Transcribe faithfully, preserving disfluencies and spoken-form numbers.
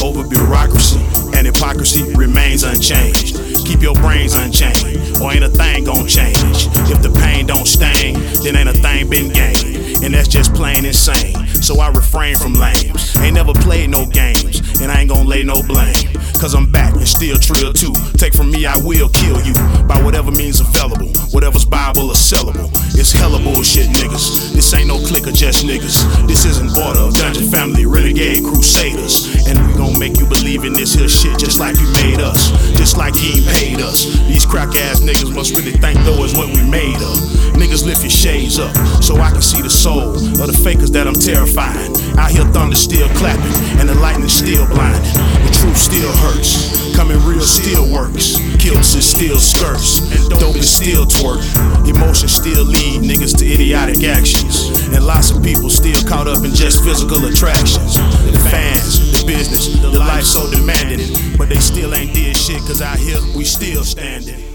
over bureaucracy, and hypocrisy remains unchanged. Keep your brains unchained, or ain't a thing gon' change. If the pain don't sting, then ain't a thing been gained, and that's just plain insane. So I refrain from lames. Ain't never played no games, and I ain't gon' lay no blame. Cause I'm back and still trill too. Take from me, I will kill you by whatever means available, whatever's Bible or sellable. It's hella bullshit, niggas. This ain't no clique of just niggas. This is an order of Dungeon Family, renegade crusaders. And we gon' make you believe in this here shit just like you made us, just like you ain't paid us. These crack ass niggas must really think though is what we made of. Niggas lift your shades up so I can see the soul of the fakers that I'm terrifying. Out here thunder still clapping and the lightning still blinding. The truth still hurts, coming real still works. Kilts and steel skirts, and dope is still twerk. Emotions still lead niggas to idiotic actions, and lots of people still caught up in just physical attractions. The fans, the business, the life so demanding, but they still ain't did shit cause out here we still standing.